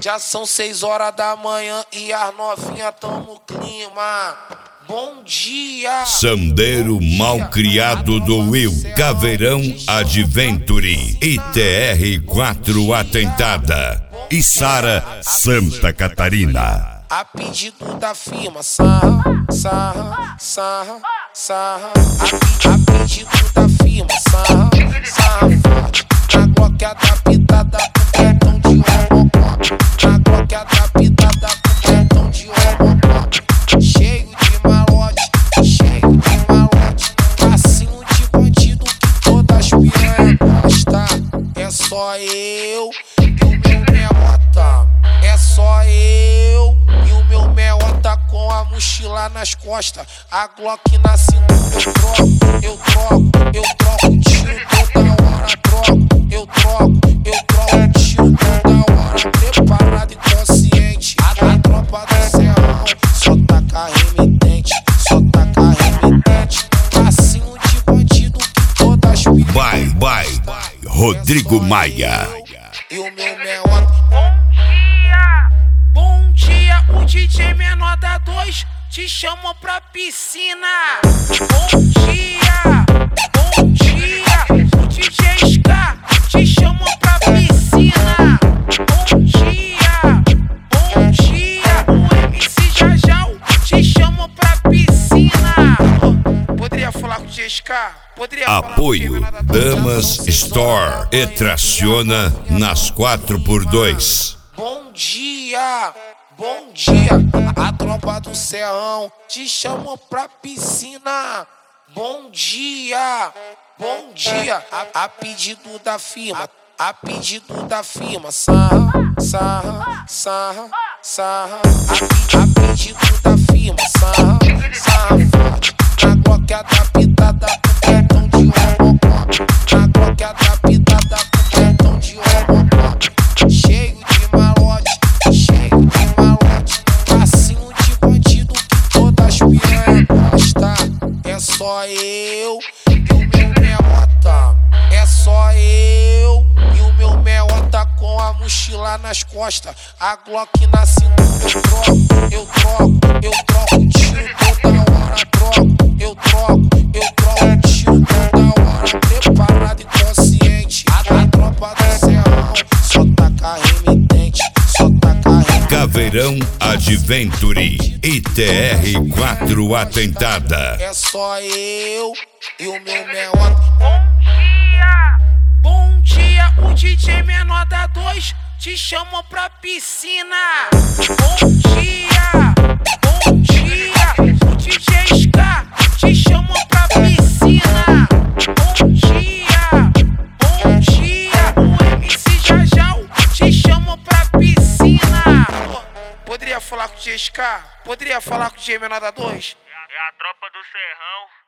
Já são 6 horas da manhã e as novinha tão no clima. Bom dia! Sandeiro Malcriado do Will, Caveirão Adventure, ITR4 Atentada e Sara Santa Catarina. A pedido da firma, sarra, sarra, sarra, sarra. A pedido da firma, sarra, sarra forte. Na Glock adaptada pro cartão de Robocop. Na Glock adaptada pro cartão de Robocop. Cheio de malote, cheio de malote. Passinho de bandido que todas piranha gosta. É só eu e o meu melota. É só eu e o meu melota com a mochila nas costas. A Glock na cintura eu troco tiro toda hora, eu troco tiro toda hora. Preparado e consciente, a tropa do serrão só taca remitente, só taca remitente. Passinho de bandido que todas piranha. Vai, Rodrigo Maia. E o meu melota. Bom dia, o DJ menor da 2 te chamou pra piscina. Bom dia, o DJ Ska te chamou pra piscina. Bom dia, o MC Jajal te chamou pra piscina. Poderia falar com o DJ Ska? Poderia falar Apoio com o DJ menor da 2? Damas Store e traciona nas 4x2. Bom dia, a tropa do serrão te chamou pra piscina. Bom dia, a pedido da firma, sarra, sarra, sarra, sarra. A pedido da firma, sarra, sarra forte. Na Glock adaptada pro cartão de Robocop. Na Glock adaptada pro cartão de Robocop. Cheio de malote, passinho de bandido que todas piranha gosta. É só eu e o meu melota. É só eu e o meu melota com a mochila nas costas. A Glock na cintura eu troco tiro toda hora, eu troco tiro toda hora. Preparado e consciente, a tropa do serrão só taca remitente, só taca remitente. Caveirão Adventure, ITR4 Atentada. É só eu e o meu melota. Bom dia, o DJ menor da 2 te chamou pra piscina. Bom dia, o DJ Ska te chamou pra piscina. Bom dia, o MC Jajal te chamou pra piscina. Poderia falar com o DJ Ska? Poderia falar com o DJ menor da 2? É a tropa do serrão.